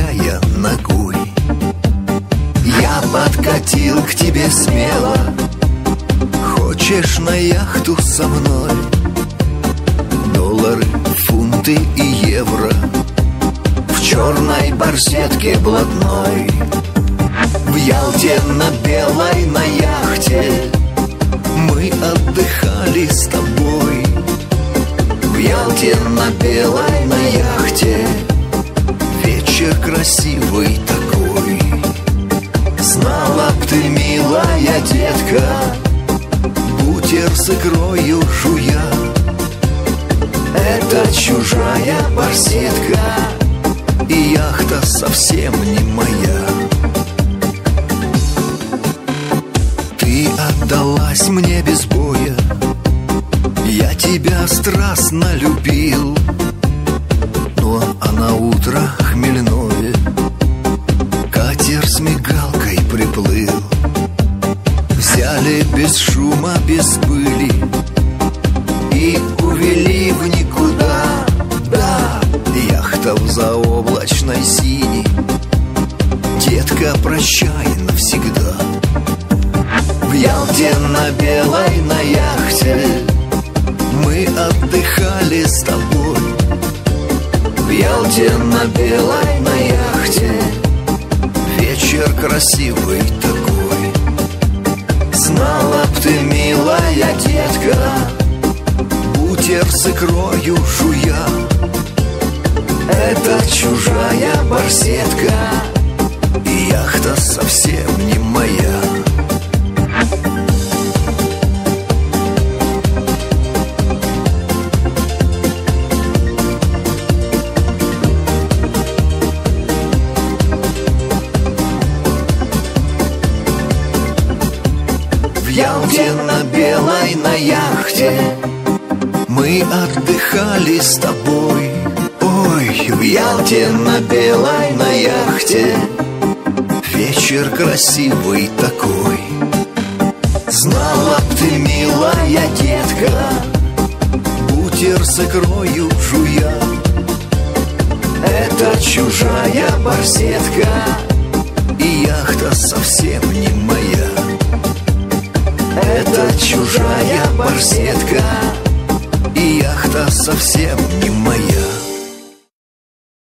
шагая ногой. Я подкатил к тебе смело. Хочешь на яхту со мной? Доллары, фунты и евро в черной барсетке блатной. В Ялте на белой на яхте мы отдыхали с тобой. В Ялте на белой на яхте вечер красивый такой. Знала б ты, милая детка, бутер с икрою жуя, это чужая барсетка, и яхта совсем не моя. Ты отдалась мне без боя, я тебя страстно любил. Ну а на утро хмельное катер с мигалкой приплыл. Взяли без шума, без пыли и увели в никуда. Да, яхта в заоблачной синей. Детка, прощай навсегда. В Ялте на белой на яхте мы отдыхали с тобой. В Ялте на белой на яхте вечер красивый такой. Знала б ты, милая детка, бутер с икрою жуя, это чужая барсетка, и яхта совсем не моя. В Ялте на белой на яхте мы отдыхали с тобой. Ой, в Ялте на белой на яхте вечер красивый такой. Знала б ты, милая детка, бутер с икрою жуя, это чужая барсетка, и яхта совсем не моя. Это чужая барсетка, и яхта совсем не моя.